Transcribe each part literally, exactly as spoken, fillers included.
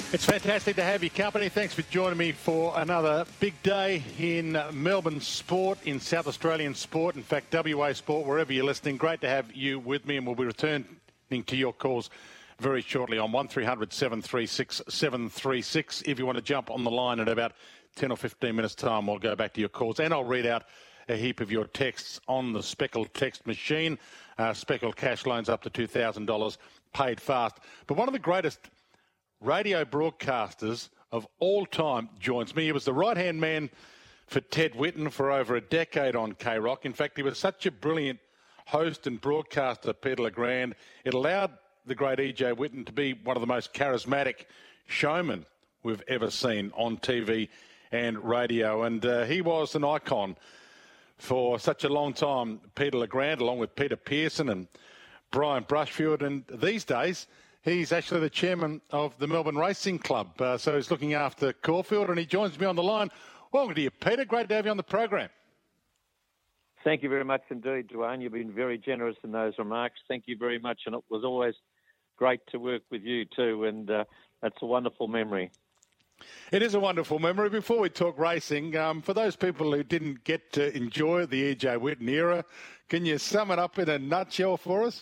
It's fantastic to have your company. Thanks for joining me for another big day in Melbourne sport, in South Australian sport, in fact, W A sport, wherever you're listening. Great to have you with me, and we'll be returning to your calls very shortly on one three hundred seven three six seven three six. If you want to jump on the line in about ten or fifteen minutes' time, I'll go back to your calls, and I'll read out a heap of your texts on the Speckle text machine. Uh, Speckle cash loans up to two thousand dollars, paid fast. But one of the greatest radio broadcasters of all time joins me. He was the right-hand man for Ted Whitten for over a decade on K-Rock. In fact, he was such a brilliant host and broadcaster, Peter LeGrand. It allowed the great E J Whitten to be one of the most charismatic showmen we've ever seen on T V and radio. And uh, he was an icon for such a long time, Peter LeGrand, along with Peter Pearson and Brian Brushfield. And these days, he's actually the chairman of the Melbourne Racing Club. Uh, so he's looking after Caulfield, and he joins me on the line. Welcome to you, Peter. Great to have you on the program. Thank you very much indeed, Dwayne. You've been very generous in those remarks. Thank you very much. And it was always great to work with you too. And uh, that's a wonderful memory. It is a wonderful memory. Before we talk racing, um, for those people who didn't get to enjoy the E J Whitten era, can you sum it up in a nutshell for us?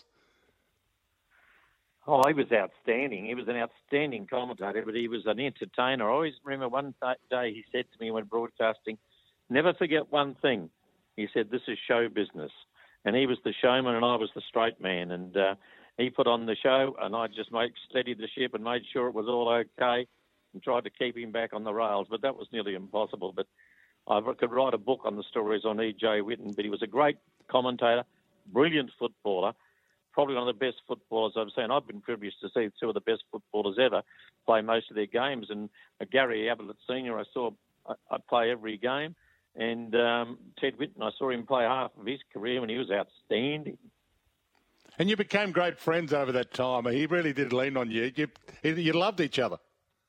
Oh, he was outstanding. He was an outstanding commentator, but he was an entertainer. I always remember one day he said to me when broadcasting, never forget one thing. He said, this is show business. And he was the showman and I was the straight man. And uh, he put on the show and I just made, steadied the ship and made sure it was all okay and tried to keep him back on the rails. But that was nearly impossible. But I could write a book on the stories on E J Whitten, but he was a great commentator, brilliant footballer, probably one of the best footballers I've seen. I've been privileged to see two of the best footballers ever play most of their games. And uh, Gary Ablett Senior, I saw I, I play every game. And um, Ted Whitten, I saw him play half of his career when he was outstanding. And you became great friends over that time. He really did lean on you. You, you loved each other.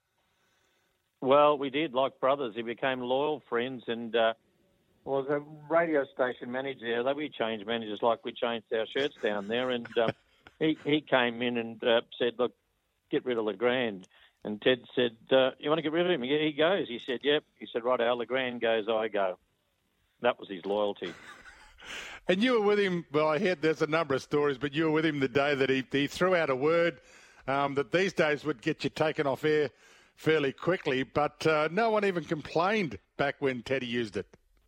Well, we did, like brothers. He became loyal friends. And uh, well, the radio station manager, they we changed managers like we changed our shirts down there. And uh, he he came in and uh, said, "Look, get rid of LeGrand." And Ted said, uh, "You want to get rid of him?" Yeah, he goes. He said, "Yep." He said, "Right, our LeGrand goes, I go." That was his loyalty. And you were with him. Well, I heard there's a number of stories, but you were with him the day that he he threw out a word um, that these days would get you taken off air fairly quickly. But uh, no one even complained back when Teddy used it.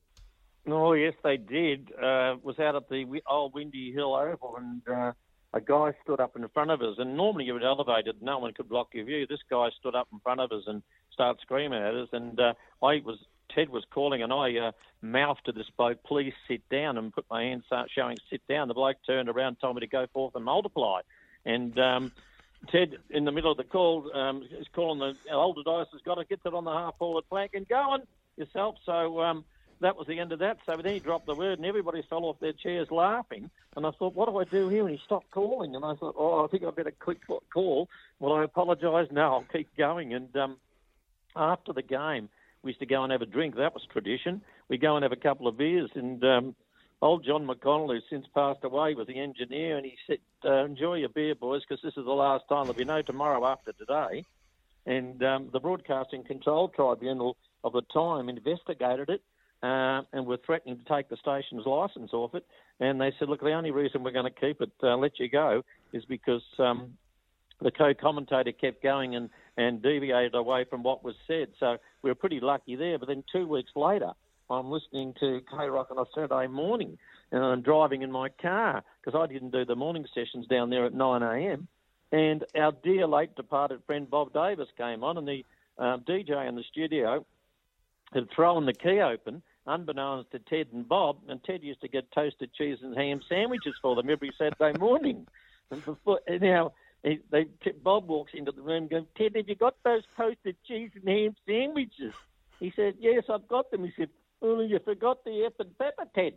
Oh, yes, they did. Uh, it was out at the old Windy Hill Oval, and uh, a guy stood up in front of us. And normally you would elevate it, no one could block your view. This guy stood up in front of us and started screaming at us. And uh, I was Ted was calling, and I uh, mouthed to this bloke, "Please sit down," and put my hands out showing sit down. The bloke turned around, told me to go forth and multiply. And um, Ted, in the middle of the call, um, is calling the older dice has got to get it on the half-forward flank and go on yourself. So um, that was the end of that. So then he dropped the word, and everybody fell off their chairs laughing. And I thought, what do I do here? And he stopped calling. And I thought, oh, I think I better click call. Well, I apologise. No, I'll keep going. And um, after the game, we used to go and have a drink. That was tradition. We go and have a couple of beers. And um, old John McConnell, who's since passed away, was the engineer. And he said, uh, enjoy your beer, boys, because this is the last time. There'll be no tomorrow after today. And um, the Broadcasting Control Tribunal of the time investigated it. Uh, and were threatening to take the station's licence off it. And they said, look, the only reason we're going to keep it, uh, let you go, is because um, the co-commentator kept going and, and deviated away from what was said. So we were pretty lucky there. But then two weeks later, I'm listening to K-Rock on a Saturday morning, and I'm driving in my car because I didn't do the morning sessions down there at nine a.m. And our dear late departed friend Bob Davis came on, and the uh, D J in the studio had thrown the key open, unbeknownst to Ted and Bob, and Ted used to get toasted cheese and ham sandwiches for them every Saturday morning. And before, and now he, they, Bob walks into the room and goes, "Ted, have you got those toasted cheese and ham sandwiches?" He said, "Yes, I've got them." He said, "Oh, you forgot the F and pepper, Ted."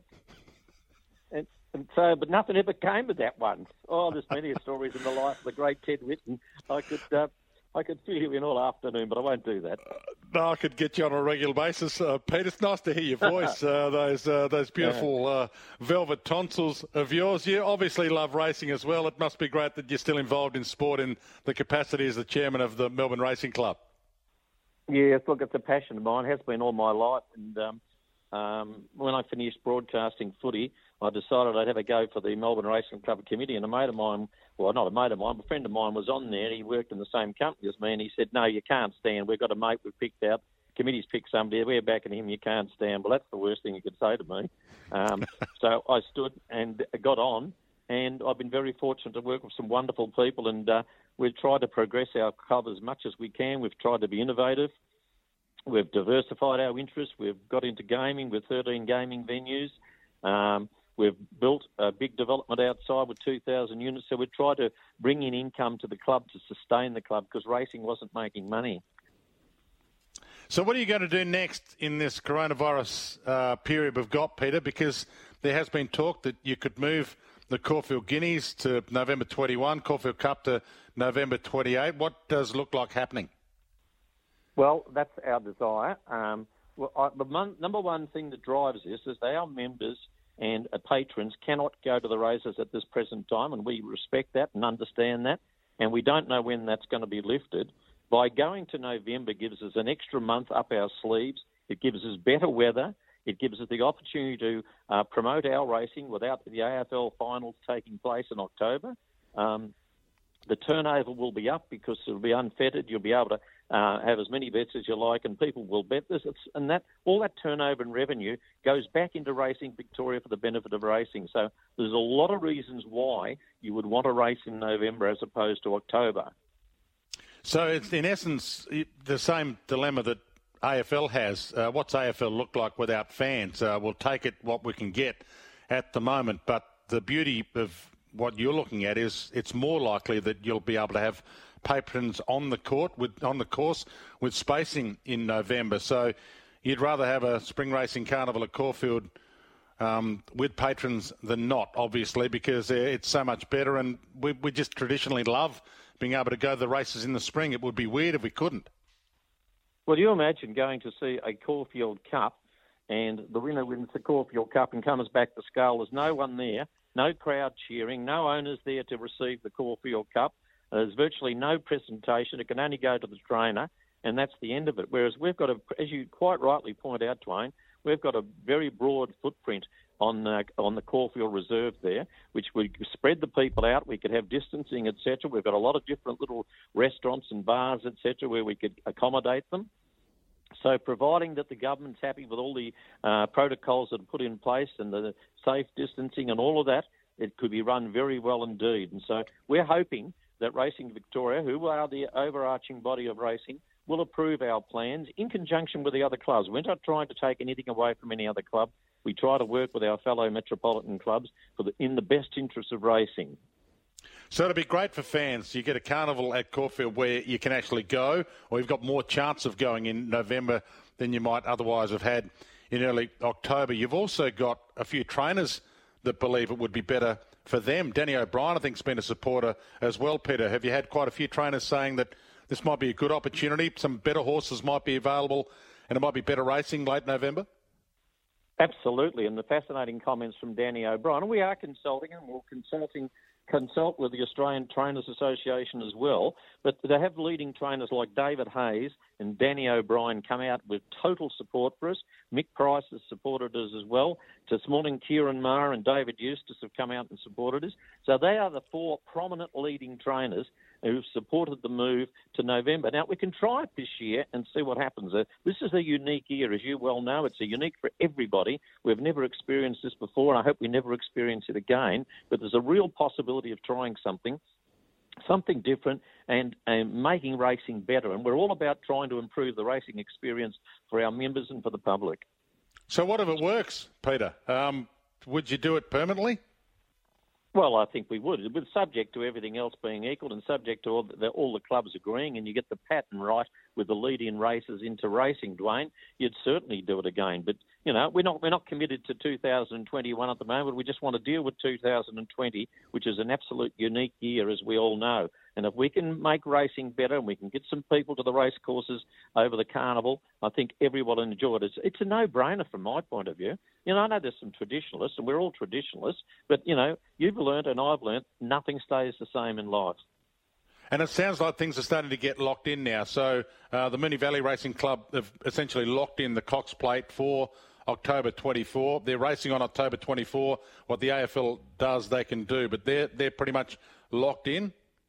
And, and so, but nothing ever came of that one. Oh, there's many stories in the life of the great Ted Whitten. I could... Uh, I could fill you in all afternoon, but I won't do that. No, I could get you on a regular basis, uh, Pete. It's nice to hear your voice. Uh, those uh, those beautiful uh, velvet tonsils of yours. You obviously love racing as well. It must be great that you're still involved in sport in the capacity as the chairman of the Melbourne Racing Club. Yes, look, it's a passion of mine. It has been all my life. And um, um, when I finished broadcasting footy, I decided I'd have a go for the Melbourne Racing Club committee. And a mate of mine, well, not a mate of mine, but a friend of mine was on there. He worked in the same company as me, and he said, no, you can't stand. We've got a mate we've picked out. Committee's picked somebody. We're backing him. You can't stand. Well, that's the worst thing you could say to me. Um, so I stood and got on, and I've been very fortunate to work with some wonderful people, and uh, we've tried to progress our club as much as we can. We've tried to be innovative. We've diversified our interests. We've got into gaming with thirteen gaming venues. Um, we've built a big development outside with two thousand units. So we've tried to bring in income to the club to sustain the club because racing wasn't making money. So what are you going to do next in this coronavirus uh, period we've got, Peter? Because there has been talk that you could move the Caulfield Guineas to November twenty-first, Caulfield Cup to November twenty-eighth. What does it look like happening? Well, that's our desire. Um, well, I, the mon- number one thing that drives this is that our members and uh, patrons cannot go to the races at this present time, and we respect that and understand that, and we don't know when that's going to be lifted. By going to November gives us an extra month up our sleeves. It gives us better weather. It gives us the opportunity to uh, promote our racing without the A F L finals taking place in October. Um, the turnover will be up because it'll be unfettered. You'll be able to uh, have as many bets as you like, and people will bet this. It's, and that all that turnover and revenue goes back into Racing Victoria for the benefit of racing. So there's a lot of reasons why you would want to race in November as opposed to October. So it's in essence the same dilemma that A F L has. Uh, what's A F L look like without fans? Uh, we'll take it what we can get at the moment, but the beauty of what you're looking at is it's more likely that you'll be able to have patrons on the court with on the course with spacing in November. So you'd rather have a spring racing carnival at Caulfield um, with patrons than not, obviously, because it's so much better, and we, we just traditionally love being able to go to the races in the spring. It would be weird if we couldn't. Well, you imagine going to see a Caulfield Cup and the winner wins the Caulfield Cup and comes back to scale. There's no one there, no crowd cheering, no owners there to receive the Caulfield Cup. There's virtually no presentation. It can only go to the trainer, and that's the end of it. Whereas we've got, a, as you quite rightly point out, Dwayne, we've got a very broad footprint on uh, on the Caulfield Reserve there, which would spread the people out. We could have distancing, et cetera. We've got a lot of different little restaurants and bars, et cetera, where we could accommodate them. So providing that the government's happy with all the uh, protocols that are put in place and the safe distancing and all of that, it could be run very well indeed. And so we're hoping that Racing Victoria, who are the overarching body of racing, will approve our plans in conjunction with the other clubs. We're not trying to take anything away from any other club. We try to work with our fellow metropolitan clubs for the, in the best interests of racing. So it'll be great for fans. You get a carnival at Caulfield where you can actually go, or you've got more chance of going in November than you might otherwise have had in early October. You've also got a few trainers that believe it would be better for them. Danny O'Brien, I think, has been a supporter as well, Peter. Have you had quite a few trainers saying that this might be a good opportunity, some better horses might be available, and it might be better racing late November? Absolutely, and the fascinating comments from Danny O'Brien. We are consulting, and we're consulting consult with the Australian Trainers Association as well, but they have leading trainers like David Hayes and Danny O'Brien come out with total support for us. Mick Price has supported us as well. This morning, Kieran Maher and David Eustace have come out and supported us. So they are the four prominent leading trainers who've supported the move to November. Now, we can try it this year and see what happens. Uh, this is a unique year, as you well know. It's a unique for everybody. We've never experienced this before, and I hope we never experience it again. But there's a real possibility of trying something, something different, and, and making racing better. And we're all about trying to improve the racing experience for our members and for the public. So what if it works, Peter? Um, would you do it permanently? Well, I think we would, with subject to everything else being equal and subject to all the, all the clubs agreeing, and you get the pattern right with the lead-in races into racing, Dwayne, you'd certainly do it again. But, you know, we're not we're not committed to two thousand twenty-one at the moment. We just want to deal with two thousand twenty, which is an absolute unique year, as we all know. And if we can make racing better and we can get some people to the race courses over the carnival, I think everyone will enjoy it. It's, it's a no-brainer from my point of view. You know, I know there's some traditionalists, and we're all traditionalists, but, you know, you've learnt and I've learnt nothing stays the same in life. And it sounds like things are starting to get locked in now. So uh, the Moonee Valley Racing Club have essentially locked in the Cox Plate for October twenty-fourth. They're racing on October twenty-fourth. What the A F L does, they can do, but they're they're pretty much locked in.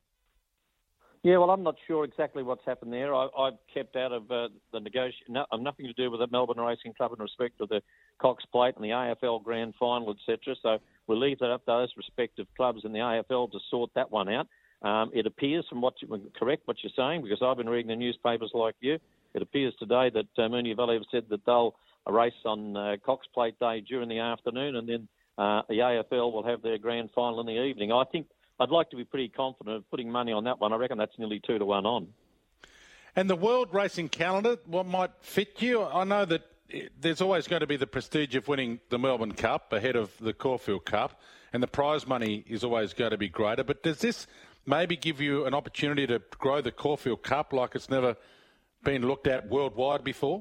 Yeah, well, I'm not sure exactly what's happened there. I, I've kept out of uh, the negotiation. No, I've nothing to do with the Melbourne Racing Club in respect of the Cox Plate and the A F L Grand Final, et cetera. So we'll leave that up to those respective clubs in the A F L to sort that one out. Um, it appears, from what you correct what you're saying, because I've been reading the newspapers like you, it appears today that uh, Moonee Valley have said that they'll race on uh, Cox Plate Day during the afternoon, and then uh, the A F L will have their grand final in the evening. I think I'd like to be pretty confident of putting money on that one. I reckon that's nearly two to one on. And the World Racing Calendar, what might fit you? I know that there's always going to be the prestige of winning the Melbourne Cup ahead of the Caulfield Cup, and the prize money is always going to be greater. But does this maybe give you an opportunity to grow the Caulfield Cup like it's never been looked at worldwide before?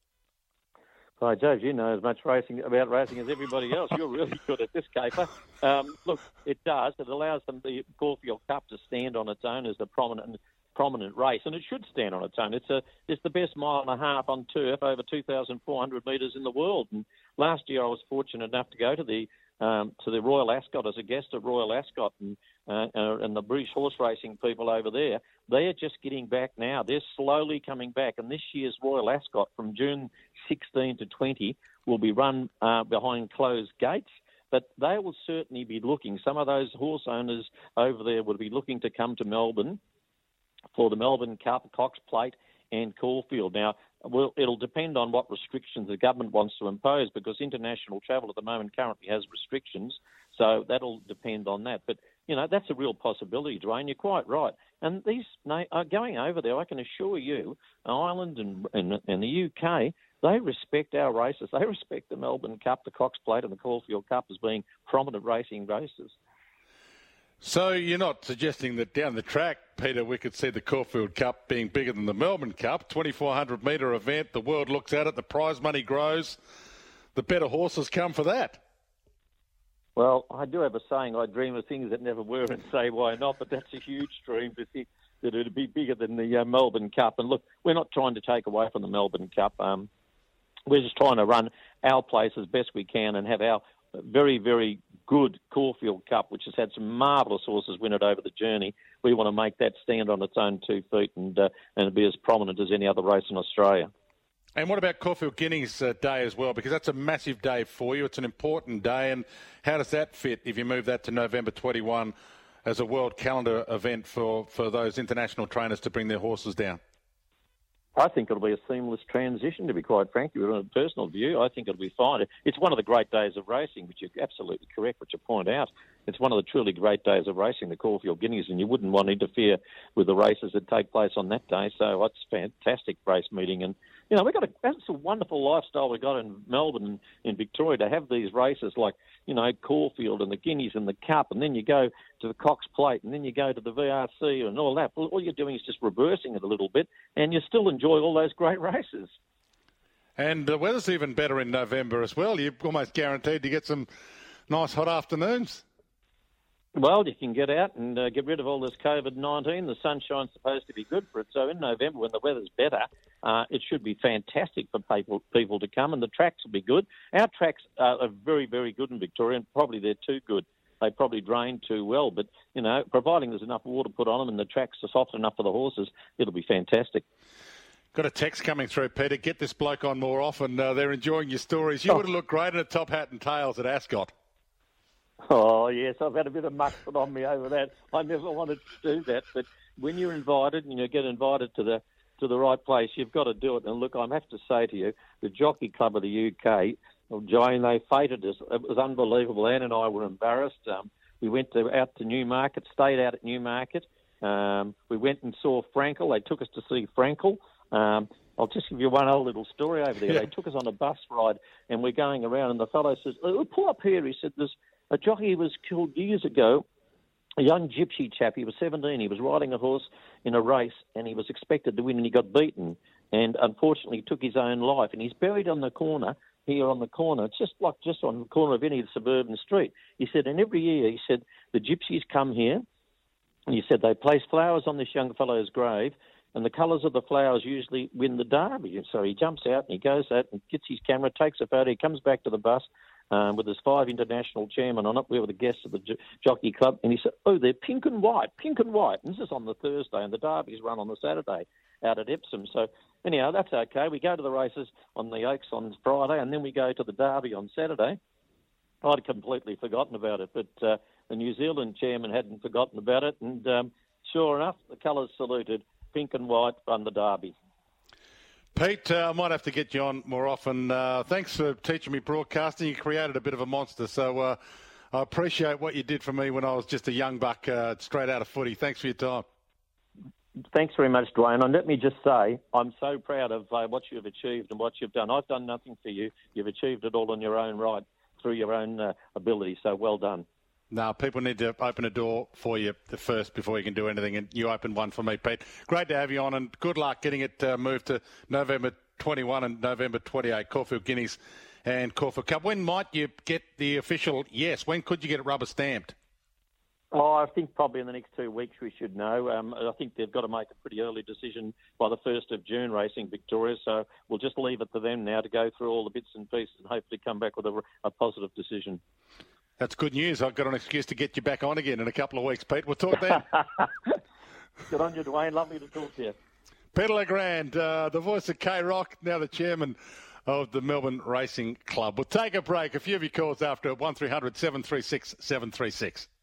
Hi, Joe, you know as much racing about racing as everybody else. You're really good at this, Caper. Um, look, it does. It allows them, the Caulfield Cup to stand on its own as a prominent prominent race, and it should stand on its own. It's a it's the best mile and a half on turf, over two thousand four hundred metres in the world. And last year I was fortunate enough to go to the um, to the Royal Ascot as a guest of Royal Ascot, and uh, and the British horse racing people over there. They are just getting back now. They're slowly coming back, and this year's Royal Ascot from June sixteenth to twentieth will be run uh, behind closed gates. But they will certainly be looking, some of those horse owners over there will be looking to come to Melbourne for the Melbourne Cup, Cox Plate and Caulfield. Now, well, it'll depend on what restrictions the government wants to impose, because international travel at the moment currently has restrictions, so that'll depend on that. But, you know, that's a real possibility, Dwayne. You're quite right. And these uh, going over there, I can assure you, Ireland and, and, and the U K, they respect our races. They respect the Melbourne Cup, the Cox Plate and the Caulfield Cup as being prominent racing races. So you're not suggesting that down the track, Peter, we could see the Caulfield Cup being bigger than the Melbourne Cup, twenty-four hundred metre event, the world looks at it, the prize money grows, the better horses come for that? Well, I do have a saying, I dream of things that never were and say why not, but that's a huge dream to think that it would be bigger than the uh, Melbourne Cup. And look, we're not trying to take away from the Melbourne Cup. Um, we're just trying to run our place as best we can and have our very, very good Caulfield Cup, which has had some marvellous horses win it over the journey. We want to make that stand on its own two feet and uh, and be as prominent as any other race in Australia. And what about Caulfield Guineas uh, Day as well? Because that's a massive day for you. It's an important day. And how does that fit if you move that to November twenty-first as a world calendar event for, for those international trainers to bring their horses down? I think it'll be a seamless transition, to be quite frank. On a personal view, I think it'll be fine. It's one of the great days of racing, which you're absolutely correct, what you point out. It's one of the truly great days of racing, the Caulfield Guineas, and you wouldn't want to interfere with the races that take place on that day. So it's a fantastic race meeting. And, you know, we've got a, that's a wonderful lifestyle we've got in Melbourne and in Victoria to have these races like, you know, Caulfield and the Guineas and the Cup, and then you go to the Cox Plate, and then you go to the V R C and all that. All you're doing is just reversing it a little bit, and you still enjoy all those great races. And the weather's even better in November as well. You're almost guaranteed to get some nice hot afternoons. Well, you can get out and uh, get rid of all this COVID nineteen. The sunshine's supposed to be good for it. So in November, when the weather's better, uh, it should be fantastic for people people to come, and the tracks will be good. Our tracks uh, are very, very good in Victoria, and probably they're too good. They probably drain too well. But, you know, providing there's enough water put on them and the tracks are soft enough for the horses, it'll be fantastic. Got a text coming through, Peter. Get this bloke on more often. Uh, they're enjoying your stories. You oh. would have looked great in a top hat and tails at Ascot. Oh, yes, I've had a bit of muck put on me over that. I never wanted to do that, but when you're invited and you get invited to the to the right place, you've got to do it. And look, I have to say to you, the Jockey Club of the U K, well, Jane, they fated us. It was unbelievable. Anne and I were embarrassed. Um, we went to, out to Newmarket, stayed out at Newmarket. Um, we went and saw Frankel. They took us to see Frankel. Um, I'll just give you one old little story over there. Yeah. They took us on a bus ride, and we're going around, and the fellow says, oh, pull up here. He said, there's a jockey was killed years ago a young gypsy chap. He was seventeen. He was riding a horse in a race, and he was expected to win, and he got beaten. And unfortunately, took his own life. And he's buried on the corner, here on the corner. It's just like just on the corner of any suburban street. He said, and every year, he said, the gypsies come here, and he said they place flowers on this young fellow's grave, and the colours of the flowers usually win the derby. And so he jumps out and he goes out and gets his camera, takes a photo, he comes back to the bus um, with his five international chairmen on it. We were the guests of the J- Jockey Club. And he said, oh, they're pink and white, pink and white. And this is on the Thursday, and the derby's run on the Saturday out at Epsom. So anyhow, that's okay. We go to the races on the Oaks on Friday, and then we go to the derby on Saturday. I'd completely forgotten about it, but uh, the New Zealand chairman hadn't forgotten about it. And um, sure enough, the colours saluted. Pink and white on the derby. Pete, uh, I might have to get you on more often. Uh, thanks for teaching me broadcasting. You created a bit of a monster, so uh, I appreciate what you did for me when I was just a young buck uh, straight out of footy. Thanks for your time. Thanks very much, Dwayne. And let me just say, I'm so proud of uh, what you've achieved and what you've done. I've done nothing for you. You've achieved it all on your own right, through your own uh, ability, so well done. No, people need to open a door for you first before you can do anything, and you opened one for me, Pete. Great to have you on, and good luck getting it uh, moved to November twenty-first and November twenty-eighth, Caulfield Guineas and Caulfield Cup. When might you get the official yes? When could you get it rubber stamped? Oh, I think probably in the next two weeks we should know. Um, I think they've got to make a pretty early decision by the first of June, Racing Victoria, so we'll just leave it to them now to go through all the bits and pieces and hopefully come back with a, a positive decision. That's good news. I've got an excuse to get you back on again in a couple of weeks, Pete. We'll talk then. Good on you, Dwayne. Lovely to talk to you. Peter Legrand, uh, the voice of K-Rock, now the chairman of the Melbourne Racing Club. We'll take a break. A few of your calls after one three hundred seven three six seven three six.